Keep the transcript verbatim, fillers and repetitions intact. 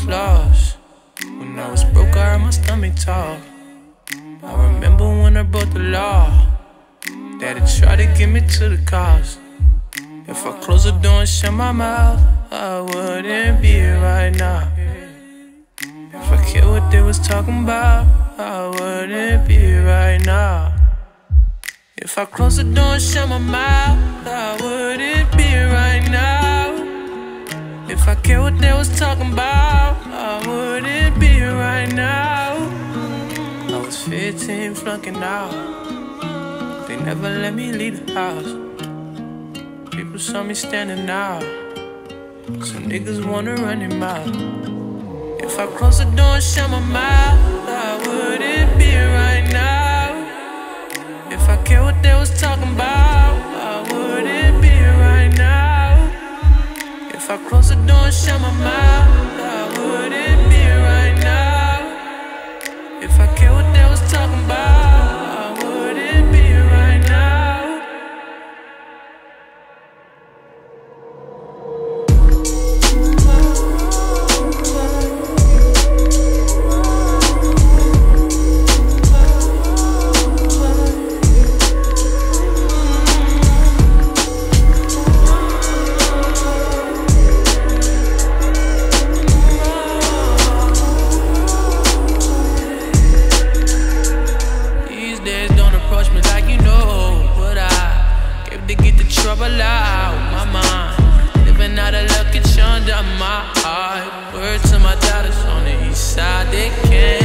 flaws. When I was broke, I heard my stomach talk. I remember when I broke the law. Daddy tried to get me to the cost. If I close the door and shut my mouth, I wouldn't be here right now. If I cared what they was talking about, I wouldn't be here right now. If I close the door and shut my mouth, I wouldn't be here right now. If I cared what they was talking about, I wouldn't be here right now. I was fifteen, flunking out. They never let me leave the house. People saw me standing out. Some niggas wanna run their mouth. If I close the door and shut my mouth, I wouldn't be here right now. If I cared what they was talking about, I wouldn't be here right now. If I close the door and shut my mouth, I wouldn't be here right now. If I cared what they was talking about, I wouldn't be here right now. Trouble out my mind, living out of luck, it's under my heart. Word to my daughters on the east side, they can't